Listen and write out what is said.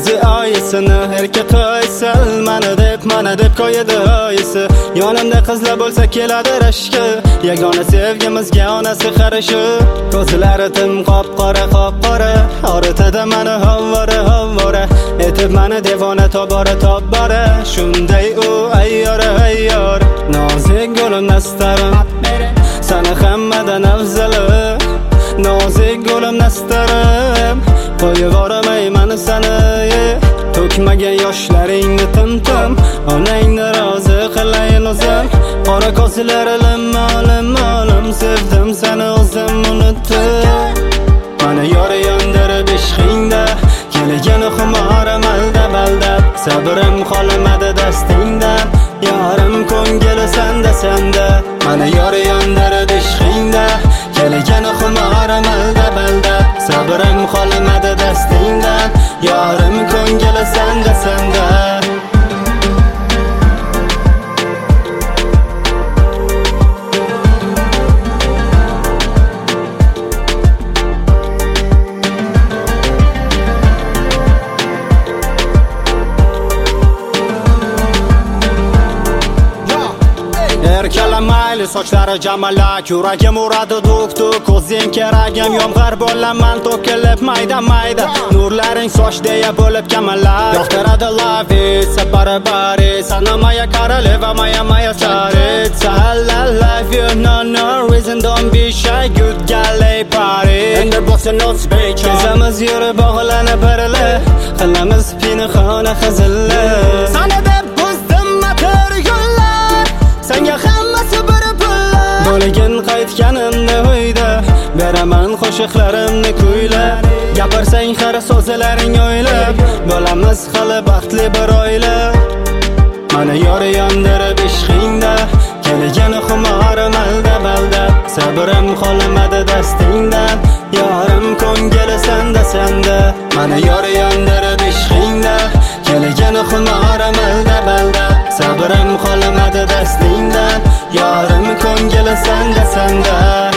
Ildizi oyisini erka qo'ysal mana deb qo'yadi oyisi. Yonimda qizlar bo'lsa keladi rashki, yagona sevgimizga onasi qarashi. Ko'zlari tim qop-qora Oritadi mani havvora etib mani devona tobora Shunday u ayyor Nozik gulim nastarim Sana hammadan afzali Nozik gulim nastarim Qo'yib oramayman sani To'kmagan yoshlaringni tim Onangni rozi qilayin o'zim Qora ko'zlari lim Sevdim sani o'zim unutdim Mana yor yondirib ishqingda Kelgan xumorim aldab Sabrim qolmadi dastingdan Yorim ko'ngili sanda Mana yor yondirib ishqingda Kelgan xumorim aldab Sabrim qolmadi dastingdan Yorim ko'ngili sanda Erkalamayli sochlari jamalak Yuragim uradi duk Ko'zing keragim yomg'ir bo'laman to'kilib mayda Nurlaring soch deya bo'lib kamalak Yoqtiradi lavica baribari Sana moya koroleva moya царица I love you no reason don't be shy Good galley party Endi bo'lsa no speech Kezamiz yurib bog'lanib birli Qilamiz pinxona xizilli Sana deb buzdim matur yo'llar Senga hammasi bir pullar Bo'lgin qaytganimda uyda Beraman qo'shiqlarimni kuylab Gapirsang har so'zlaring o'ylab Bo'lamiz hali baxtli bir oila Mana yor yondirib ishqingda Kelgan xumorim aldab Sabrim qolmadi dastingdan Yorim ko'ngili sanda Mana yor yondirib ishqingda Kelgan xumorim aldab Sabrim qolmadi dastingdan Yorim ko'ngili sanda